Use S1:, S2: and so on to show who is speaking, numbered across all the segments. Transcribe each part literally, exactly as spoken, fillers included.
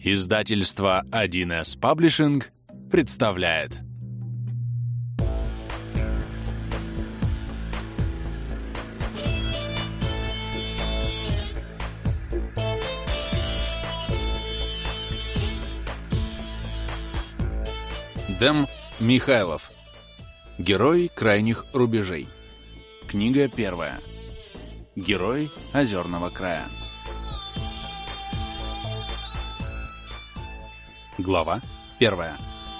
S1: Издательство один эс Publishing представляет. Дэм Михайлов. Герой крайних рубежей. Книга первая. Герой озерного края. Глава первая.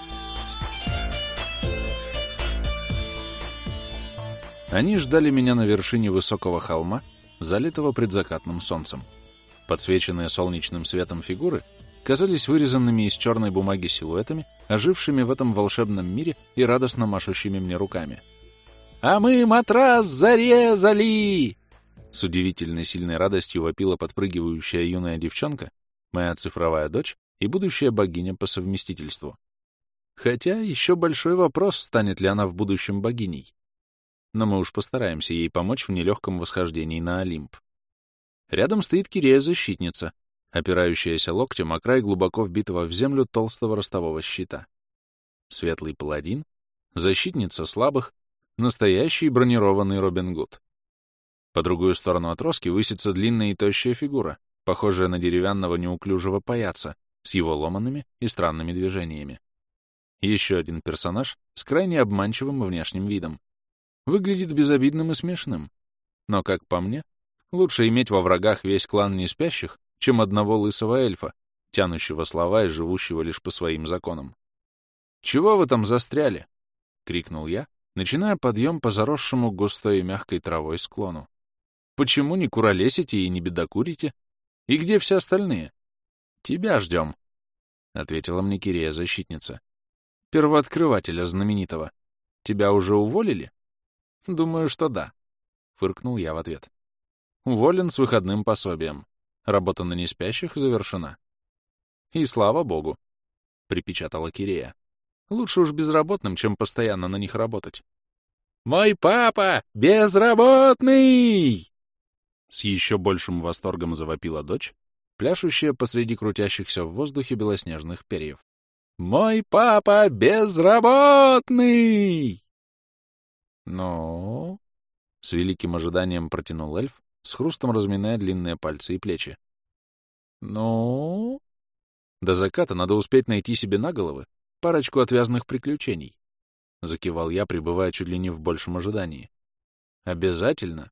S1: Они ждали меня на вершине высокого холма, залитого предзакатным солнцем. Подсвеченные солнечным светом фигуры казались вырезанными из черной бумаги силуэтами, ожившими в этом волшебном мире и радостно машущими мне руками. «А мы матрас зарезали!» С удивительной сильной радостью вопила подпрыгивающая юная девчонка, моя цифровая дочь и будущая богиня по совместительству. Хотя еще большой вопрос, станет ли она в будущем богиней. Но мы уж постараемся ей помочь в нелегком восхождении на Олимп. Рядом стоит Кирея-защитница, опирающаяся локтем о край глубоко вбитого в землю толстого ростового щита. Светлый паладин, защитница слабых, настоящий бронированный Робин Гуд. По другую сторону от Роски высится длинная и тощая фигура, похожая на деревянного неуклюжего паяца, с его ломаными и странными движениями. Еще один персонаж с крайне обманчивым внешним видом. Выглядит безобидным и смешным. Но, как по мне, лучше иметь во врагах весь клан неспящих, чем одного лысого эльфа, тянущего слова и живущего лишь по своим законам. «Чего вы там застряли?» — крикнул я, начиная подъем по заросшему густой и мягкой травой склону. «Почему не куролесите и не бедокурите? И где все остальные?» «Тебя ждем», — ответила мне Кирея-защитница. «Первооткрывателя знаменитого. Тебя уже уволили?» «Думаю, что да», — фыркнул я в ответ. «Уволен с выходным пособием. Работа на неспящих завершена». «И слава богу», — припечатала Кирея. «Лучше уж безработным, чем постоянно на них работать». «Мой папа безработный!» С еще большим восторгом завопила дочь, пляшущая посреди крутящихся в воздухе белоснежных перьев. «Мой папа безработный!» «Ну?» — с великим ожиданием протянул эльф, с хрустом разминая длинные пальцы и плечи. «Ну?» «До заката надо успеть найти себе на головы парочку отвязных приключений», — закивал я, пребывая чуть ли не в большем ожидании. «Обязательно?»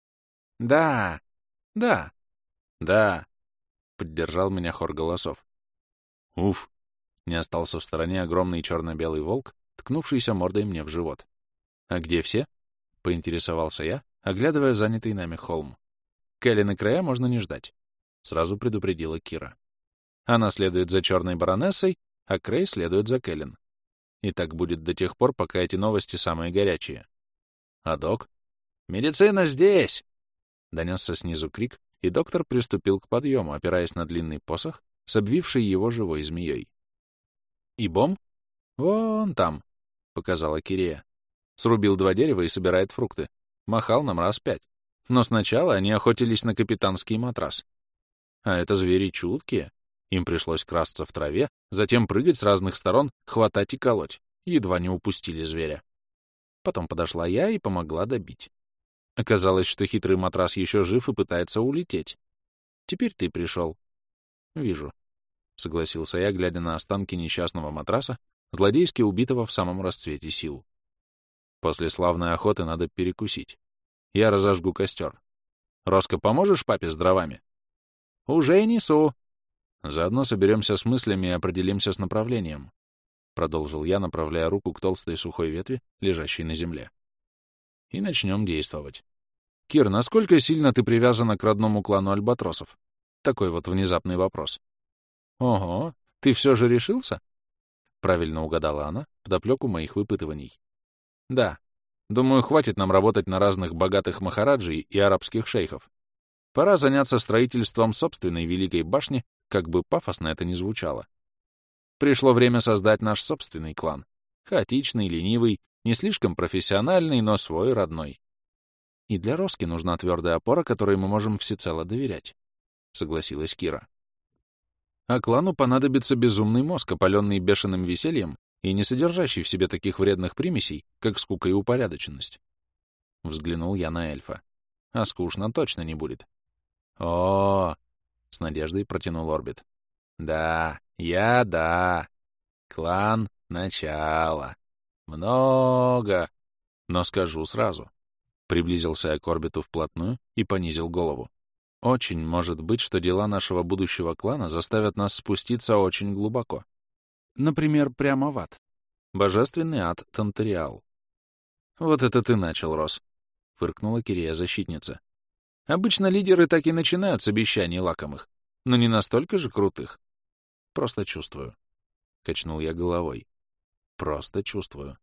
S1: «Да, да, да», — поддержал меня хор голосов. «Уф!» — не остался в стороне огромный черно-белый волк, ткнувшийся мордой мне в живот. «А где все?» — поинтересовался я, оглядывая занятый нами холм. «Кэлен и Края можно не ждать», — сразу предупредила Кира. «Она следует за черной баронессой, а Крей следует за Кэлен. И так будет до тех пор, пока эти новости самые горячие». «А док?» «Медицина здесь!» — донесся снизу крик, и доктор приступил к подъему, опираясь на длинный посох, с обвившей его живой змеей. «И бом?» «Вон там», — показала Кирея. Срубил два дерева и собирает фрукты. Махал нам раз пять. Но сначала они охотились на капитанский матрас. А это звери чуткие. Им пришлось красться в траве, затем прыгать с разных сторон, хватать и колоть. Едва не упустили зверя. Потом подошла я и помогла добить. Оказалось, что хитрый матрас еще жив и пытается улететь. Теперь ты пришел. Вижу, — согласился я, глядя на останки несчастного матраса, злодейски убитого в самом расцвете сил. После славной охоты надо перекусить. Я разожгу костер. Роско, поможешь папе с дровами? Уже несу. Заодно соберемся с мыслями и определимся с направлением, — продолжил я, направляя руку к толстой сухой ветви, лежащей на земле. И начнем действовать. Кир, насколько сильно ты привязана к родному клану альбатросов? Такой вот внезапный вопрос. Ого, ты все же решился? Правильно угадала она подоплеку моих выпытываний. Да, думаю, хватит нам работать на разных богатых махараджей и арабских шейхов. Пора заняться строительством собственной великой башни, как бы пафосно это ни звучало. Пришло время создать наш собственный клан. Хаотичный, ленивый, не слишком профессиональный, но свой, родной. И для Роски нужна твердая опора, которой мы можем всецело доверять, — согласилась Кира. А клану понадобится безумный мозг, опаленный бешеным весельем и не содержащий в себе таких вредных примесей, как скука и упорядоченность. Взглянул я на эльфа. А скучно точно не будет. О, с надеждой протянул Орбит. Да, я да. Клан — начало. Много. Но скажу сразу. Приблизился я к Орбиту вплотную и понизил голову. Очень может быть, что дела нашего будущего клана заставят нас спуститься очень глубоко. Например, прямо в ад. Божественный ад Тантериал. Вот это ты начал, Рос. — фыркнула Кирея-защитница. «Обычно лидеры так и начинают с обещаний лакомых, но не настолько же крутых. Просто чувствую». Качнул я головой. «Просто чувствую».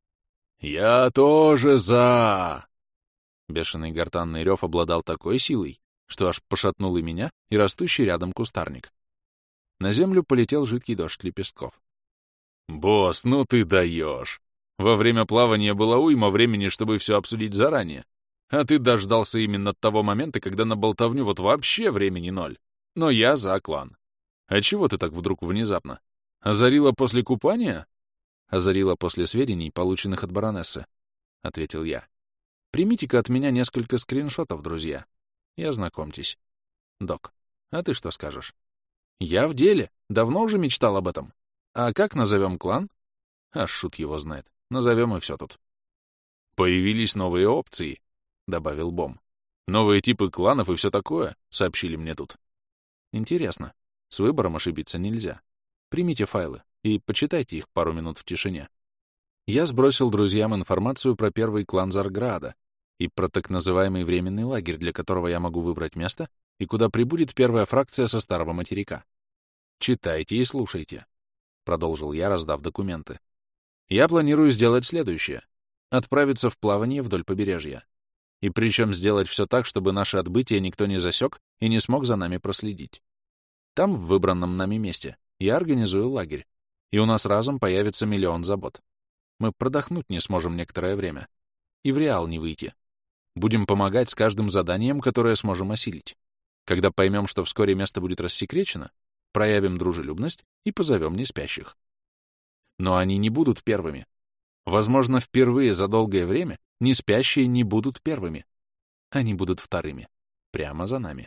S1: «Я тоже за!» Бешеный гортанный рев обладал такой силой, что аж пошатнул и меня, и растущий рядом кустарник. На землю полетел жидкий дождь лепестков. «Босс, ну ты даешь! Во время плавания было уйма времени, чтобы все обсудить заранее. А ты дождался именно того момента, когда на болтовню вот вообще времени ноль. Но я за клан. А чего ты так вдруг внезапно? Озарила после купания? Озарила после сведений, полученных от баронессы, — ответил я. Примите-ка от меня несколько скриншотов, друзья. И ознакомьтесь. Док, а ты что скажешь? Я в деле. Давно уже мечтал об этом. А как назовем клан? А шут его знает. Назовем и все тут. «Появились новые опции», — добавил Бом. «Новые типы кланов и все такое», — сообщили мне тут. Интересно. С выбором ошибиться нельзя. Примите файлы и почитайте их пару минут в тишине. Я сбросил друзьям информацию про первый клан Зарграда и про так называемый временный лагерь, для которого я могу выбрать место и куда прибудет первая фракция со старого материка. «Читайте и слушайте», — продолжил я, раздав документы. Я планирую сделать следующее — отправиться в плавание вдоль побережья. И причем сделать все так, чтобы наше отбытие никто не засек и не смог за нами проследить. Там, в выбранном нами месте, я организую лагерь, и у нас разом появится миллион забот. Мы продохнуть не сможем некоторое время. И в реал не выйти. Будем помогать с каждым заданием, которое сможем осилить. Когда поймем, что вскоре место будет рассекречено, проявим дружелюбность и позовем неспящих. Но они не будут первыми. Возможно, впервые за долгое время неспящие не будут первыми. Они будут вторыми. Прямо за нами.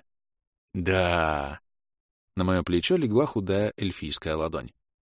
S1: Да. На мое плечо легла худая эльфийская ладонь.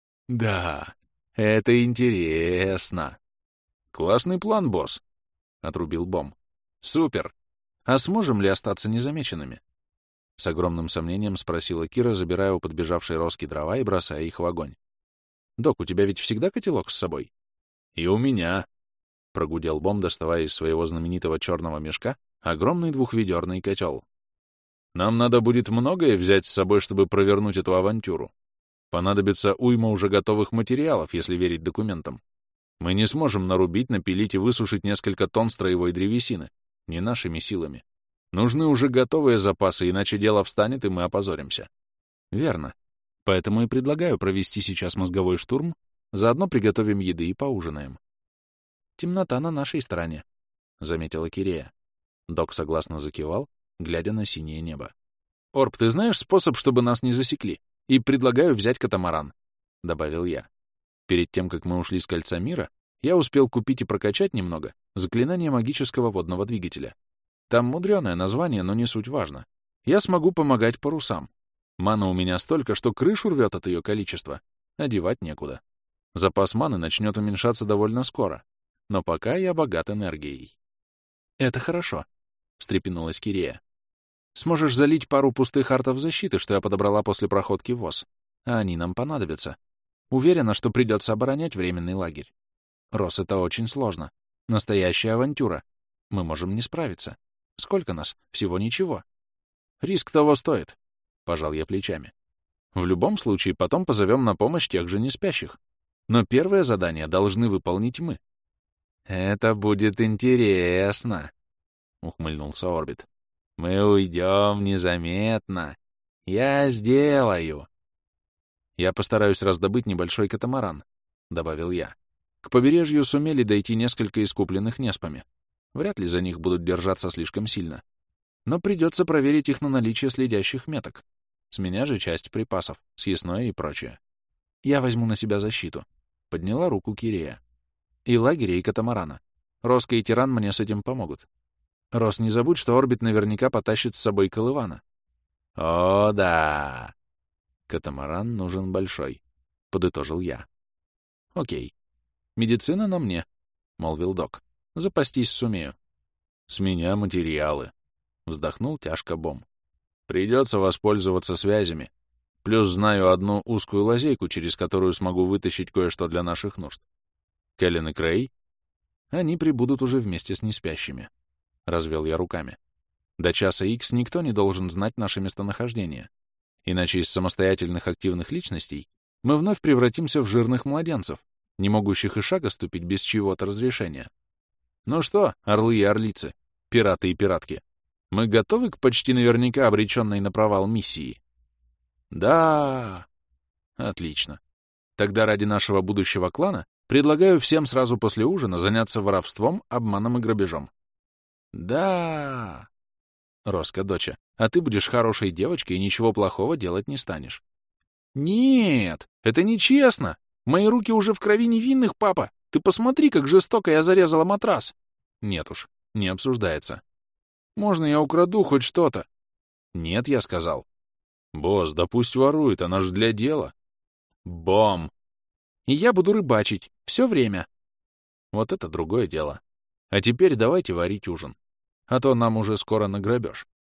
S1: Да, это интересно. Классный план, босс, — отрубил Бом. Супер. А сможем ли остаться незамеченными? С огромным сомнением спросила Кира, забирая у подбежавшей Роски дрова и бросая их в огонь. «Док, у тебя ведь всегда котелок с собой?» «И у меня», — прогудел Бом, доставая из своего знаменитого черного мешка огромный двухведерный котел. «Нам надо будет многое взять с собой, чтобы провернуть эту авантюру. Понадобится уйма уже готовых материалов, если верить документам. Мы не сможем нарубить, напилить и высушить несколько тонн строевой древесины, не нашими силами. Нужны уже готовые запасы, иначе дело встанет, и мы опозоримся». «Верно. Поэтому и предлагаю провести сейчас мозговой штурм, заодно приготовим еды и поужинаем». «Темнота на нашей стороне», — заметила Кирея. Док согласно закивал, глядя на синее небо. «Орб, ты знаешь способ, чтобы нас не засекли? И предлагаю взять катамаран», — добавил я. Перед тем, как мы ушли с Кольца Мира, я успел купить и прокачать немного заклинание магического водного двигателя. Там мудреное название, но не суть важно. Я смогу помогать парусам. Мана у меня столько, что крышу рвет от ее количества. Одевать некуда. Запас маны начнет уменьшаться довольно скоро. Но пока я богат энергией. «Это хорошо», — встрепенулась Кирея. «Сможешь залить пару пустых артов защиты, что я подобрала после проходки ВОЗ. А они нам понадобятся. Уверена, что придется оборонять временный лагерь. Рос, это очень сложно. Настоящая авантюра. Мы можем не справиться. Сколько нас? Всего ничего. Риск того стоит», — пожал я плечами. «В любом случае, потом позовем на помощь тех же неспящих. Но первое задание должны выполнить мы». «Это будет интересно», — ухмыльнулся Орбит. «Мы уйдем незаметно. Я сделаю». «Я постараюсь раздобыть небольшой катамаран», — добавил я. «К побережью сумели дойти несколько искупленных неспами. Вряд ли за них будут держаться слишком сильно. Но придется проверить их на наличие следящих меток. С меня же часть припасов, съестное и прочее. Я возьму на себя защиту. Подняла руку Кирея. И лагеря, и катамарана. Роско и Тиран мне с этим помогут. Рос, не забудь, что Орбит наверняка потащит с собой Колывана. О, да. Катамаран нужен большой, — подытожил я. Окей. Медицина на мне, — молвил док. Запастись сумею. С меня материалы, — вздохнул тяжко Бом. Придется воспользоваться связями. Плюс знаю одну узкую лазейку, через которую смогу вытащить кое-что для наших нужд. Кэлен и Крей? Они прибудут уже вместе с неспящими. Развел я руками. До часа Икс никто не должен знать наше местонахождение. Иначе из самостоятельных активных личностей мы вновь превратимся в жирных младенцев, не могущих и шага ступить без чьего-то разрешения. Ну что, орлы и орлицы, пираты и пиратки, мы готовы к почти наверняка обреченной на провал миссии? Да. Отлично. Тогда ради нашего будущего клана предлагаю всем сразу после ужина заняться воровством, обманом и грабежом. Да. Роско, доча, а ты будешь хорошей девочкой и ничего плохого делать не станешь. Нет, это нечестно. Мои руки уже в крови невинных, папа. Ты посмотри, как жестоко я зарезала матрас. Нет уж, не обсуждается. Можно я украду хоть что-то? Нет, я сказал. Босс, да пусть ворует, она же для дела. Бом. И я буду рыбачить все время. Вот это другое дело. А теперь давайте варить ужин. А то нам уже скоро на грабеж.